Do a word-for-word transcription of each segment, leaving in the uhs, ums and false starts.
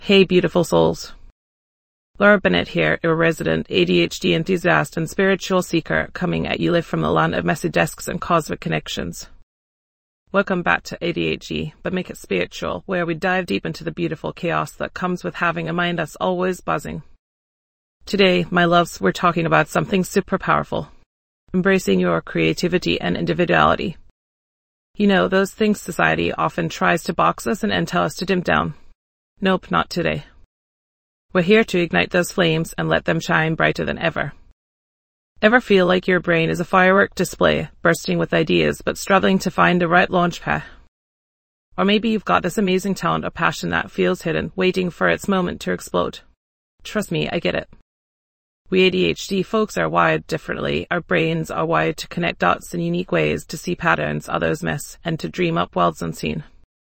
Hey beautiful souls. Laura Bennett here, your resident A D H D enthusiast and spiritual seeker, coming at you live from the land of messy desks and cosmic connections. Welcome back to A D H D, but make it spiritual, where we dive deep into the beautiful chaos that comes with having a mind that's always buzzing. Today, my loves, we're talking about something super powerful. Embracing your creativity and individuality. You know, those things society often tries to box us and tell us to dim down. Nope, not today. We're here to ignite those flames and let them shine brighter than ever. Ever feel like your brain is a firework display, bursting with ideas but struggling to find the right launch pad? Or maybe you've got this amazing talent or passion that feels hidden, waiting for its moment to explode. Trust me, I get it. We A D H D folks are wired differently. Our brains are wired to connect dots in unique ways, to see patterns others miss, and to dream up worlds unseen.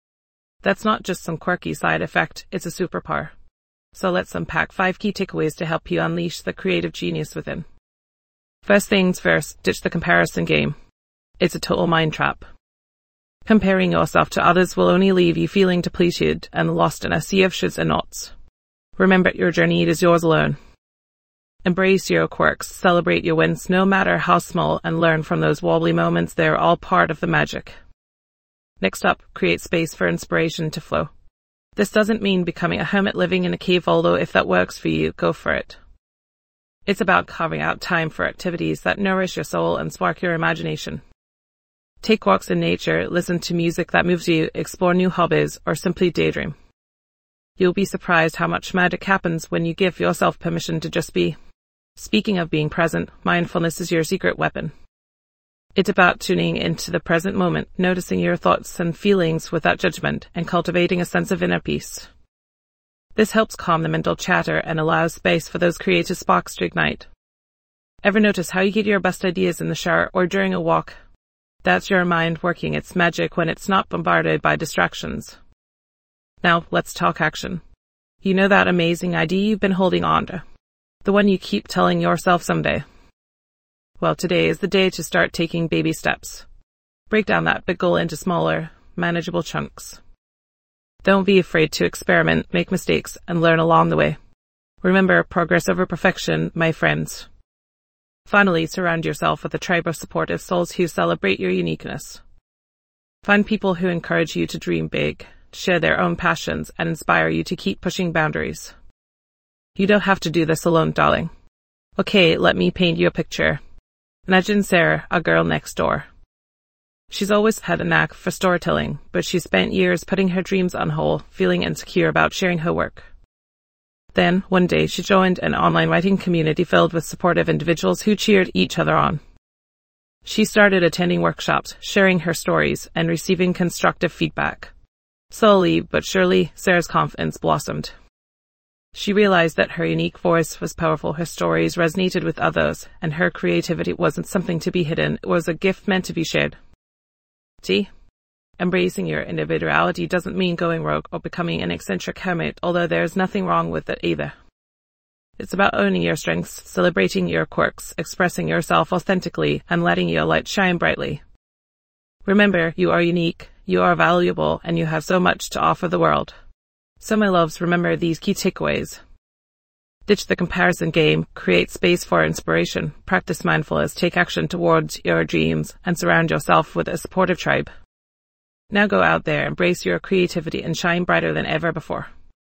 That's not just some quirky side effect, it's a superpower. So let's unpack five key takeaways to help you unleash the creative genius within. First things first, ditch the comparison game. It's a total mind trap. Comparing yourself to others will only leave you feeling depleted and lost in a sea of shoulds and nots. Remember, your journey is yours alone. Embrace your quirks, celebrate your wins, no matter how small, and learn from those wobbly moments. They're all part of the magic. Next up, create space for inspiration to flow. This doesn't mean becoming a hermit living in a cave, although if that works for you, go for it. It's about carving out time for activities that nourish your soul and spark your imagination. Take walks in nature, listen to music that moves you, explore new hobbies, or simply daydream. You'll be surprised how much magic happens when you give yourself permission to just be. Speaking of being present, mindfulness is your secret weapon. It's about tuning into the present moment, noticing your thoughts and feelings without judgment, and cultivating a sense of inner peace. This helps calm the mental chatter and allows space for those creative sparks to ignite. Ever notice how you get your best ideas in the shower or during a walk? That's your mind working its magic when it's not bombarded by distractions. Now, let's talk action. You know that amazing idea you've been holding on to? The one you keep telling yourself someday? Well, today is the day to start taking baby steps. Break down that big goal into smaller, manageable chunks. Don't be afraid to experiment, make mistakes, and learn along the way. Remember, progress over perfection, my friends. Finally, surround yourself with a tribe of supportive souls who celebrate your uniqueness. Find people who encourage you to dream big, share their own passions, and inspire you to keep pushing boundaries. You don't have to do this alone, darling. Okay, let me paint you a picture. Imagine Sarah, a girl next door. She's always had a knack for storytelling, but she spent years putting her dreams on hold, feeling insecure about sharing her work. Then, one day, she joined an online writing community filled with supportive individuals who cheered each other on. She started attending workshops, sharing her stories, and receiving constructive feedback. Slowly but surely, Sarah's confidence blossomed. She realized that her unique voice was powerful, her stories resonated with others, and her creativity wasn't something to be hidden, it was a gift meant to be shared. See? Embracing your individuality doesn't mean going rogue or becoming an eccentric hermit, although there's nothing wrong with it either. It's about owning your strengths, celebrating your quirks, expressing yourself authentically, and letting your light shine brightly. Remember, you are unique, you are valuable, and you have so much to offer the world. So my loves, remember these key takeaways. Ditch the comparison game, create space for inspiration, practice mindfulness, take action towards your dreams, and surround yourself with a supportive tribe. Now go out there, embrace your creativity, and shine brighter than ever before.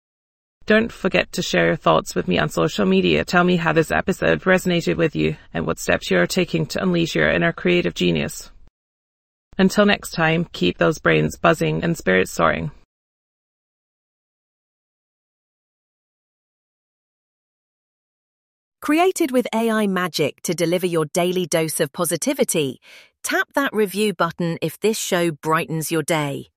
Don't forget to share your thoughts with me on social media. Tell me how this episode resonated with you and what steps you're taking to unleash your inner creative genius. Until next time, keep those brains buzzing and spirits soaring. Created with A I magic to deliver your daily dose of positivity, tap that review button if this show brightens your day.